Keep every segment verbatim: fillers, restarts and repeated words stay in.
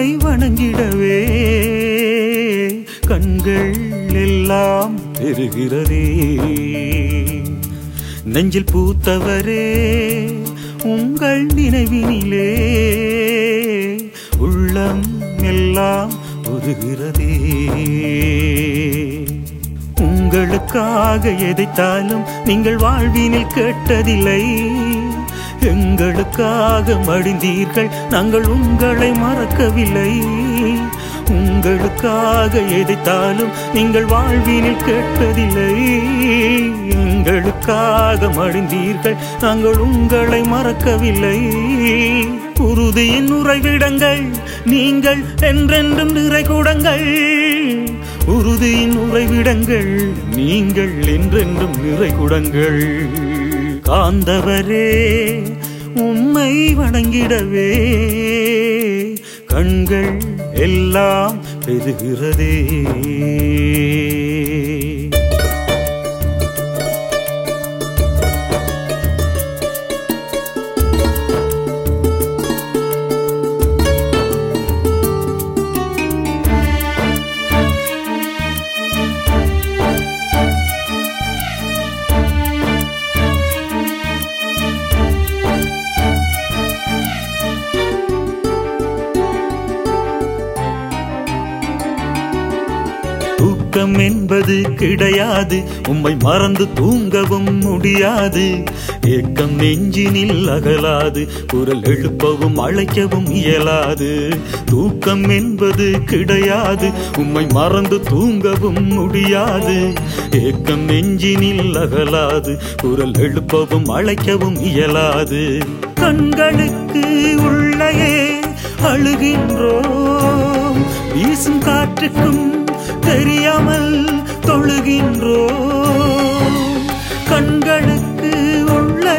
உம்மை வணங்கிடவே கண்கள் எல்லாம் பெருகிறதே. நெஞ்சில் பூத்தவரே உங்கள் நினைவினிலே உள்ளம் எல்லாம் உருகிறதே. உங்களுக்காக எதைத்தாலும் நீங்கள் வாழ்வினில் கேட்டதில்லை. எங்களுக்காக மடிந்தீர்கள், நாங்கள் உங்களை மறக்கவில்லை. உங்களுக்காக எதைத்தாலும் நீங்கள் வாழ்வினில் கேட்பதில்லை. எங்களுக்காக மடிந்தீர்கள், நாங்கள் உங்களை மறக்கவில்லை. உறுதியின் உறைவிடங்கள் நீங்கள் என்றென்றும் நிறை கூடங்கள். உறுதியின் உறைவிடங்கள் நீங்கள் என்றென்றும் நிறை கூடங்கள். காந்தவரே உம்மை வணங்கிடவே கண்கள் எல்லாம் பெருகிறதே. தூக்கம் என்பது கிடையாது, உம்மை மறந்து தூங்கவும் முடியாது. ஏக்கம் நெஞ்சினில் அகலாது, குரல் எழுப்பவும் அழைக்கவும் இயலாது. தூக்கம் என்பது கிடையாது, உம்மை மறந்து தூங்கவும் முடியாது. ஏக்கம் நெஞ்சினில் அகலாது, குரல் எழுப்பவும் அழைக்கவும் இயலாது. கண்களுக்கு உள்ளே அழுகின்றோம், வீசும் காற்றுக்கும் தெரியாமல் தொழுகின்றோம். கண்களுக்கு உள்ளே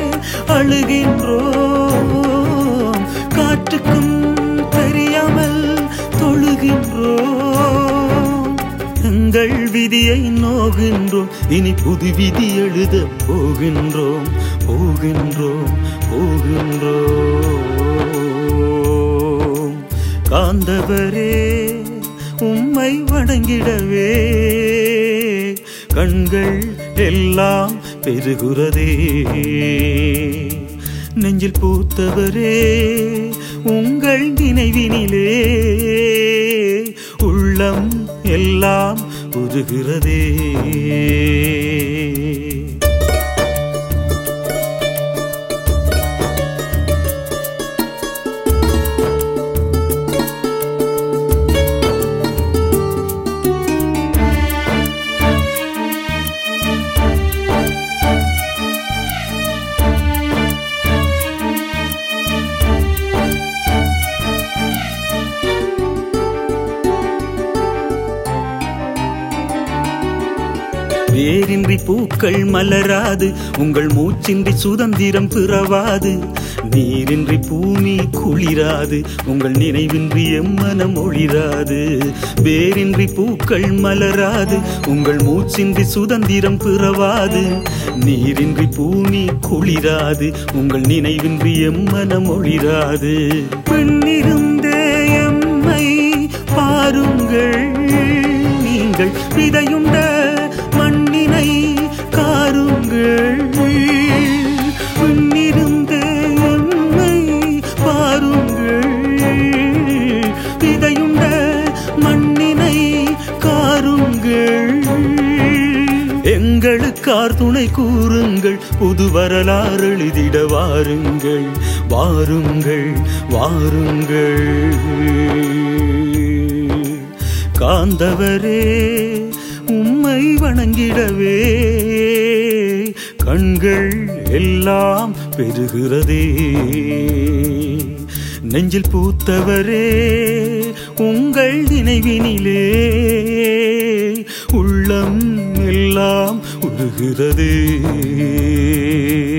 அழுகின்றோம், காற்றுக்கும் தெரியாமல் தொழுகின்றோம். எங்கள் விதியை நோகின்றோம், இனி புது விதி எழுத போகின்றோம் போகின்றோம் போகின்றோம். காந்தவரே உம்மை வணங்கிடவே கண்கள் எல்லாம் பெருகிறதே. நெஞ்சில் பூத்தவரே உங்கள் நினைவினிலே உள்ளம் எல்லாம் உருகிறதே. வேரின்றி பூக்கள் மலராது, உங்கள் மூச்சின்றி சுதந்திரம் பிறவாது. நீரின்றி பூமி குளிராது, உங்கள் நினைவின்றி எம்மனம் ஒளிராது. வேரின்றி பூக்கள் மலராது, உங்கள் மூச்சின்றி சுதந்திரம் பிறவாது. நீரின்றி பூமி குளிராது, உங்கள் நினைவின்றி எம்மனம் ஒளிராது. பெண்ணிருந்தே எம்மை பாருங்கள், நீங்கள் விதையுண்ட மண்ணினை காருங்கள். பெண்ணிருந்தே எம்மை பாருங்கள், விதையுண்ட மண்ணினை காருங்கள். எங்களுக்கார் துணை கூறுங்கள், புது வரலாறு எழுதிட வாருங்கள் வாருங்கள் வாருங்கள். காந்தவரே உம்மை வணங்கிடவே கண்கள் எல்லாம் பெருகிறதே. நெஞ்சில் பூத்தவரே உங்கள் நினைவினிலே உள்ளம் எல்லாம் உருகிறதே.